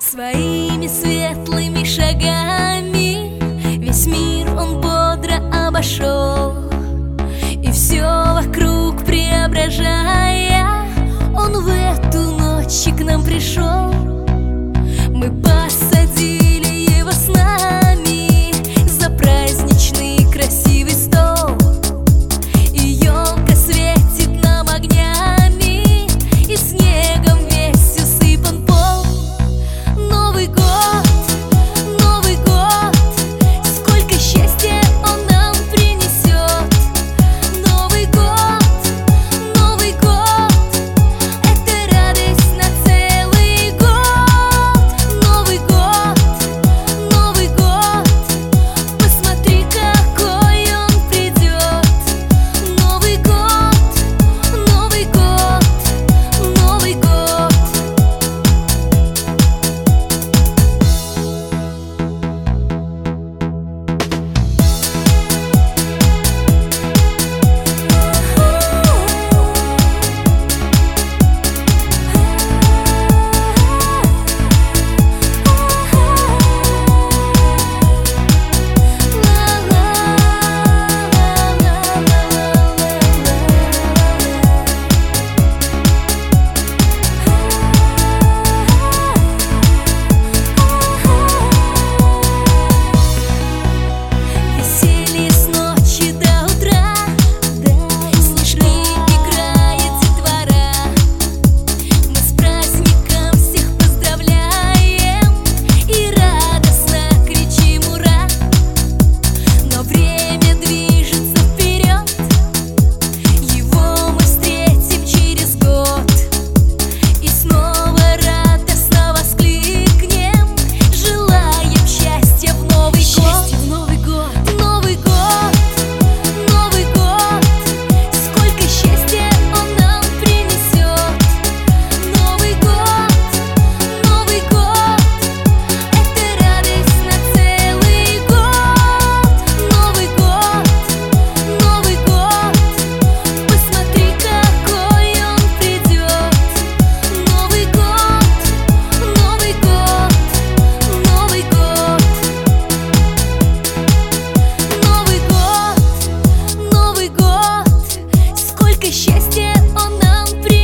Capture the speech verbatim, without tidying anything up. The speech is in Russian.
Своими светлыми шагами весь мир он бодро обошел, и все вокруг преображая, он в эту ночь к нам пришел. Мы посадили его с нами за праздничный красивый стол, и елка светит нам огнями, и снегом весь усыпан пол. Новый год, Новый год, сколько счастья он нам принесет. Новый год, Новый год, это радость на целый год. Новый год, Новый год, посмотри, какой он придет. Новый год, Новый год, Новый год. Веселье с ночи до утра, слышны, играет детвора. Мы с праздником всех поздравляем и радостно кричим ура. Но время движется вперед, его мы встретим через год, и снова радостно воскликнем, желаем счастья в Новый год. Новый год, Новый год, Новый год, сколько счастья он нам принесет. Новый год, Новый год, это радость на целый год. Новый год, Новый год, посмотри, какой он придет. Новый год, Новый год, Новый год. Новый год, Новый год, сколько счастья он нам принесет.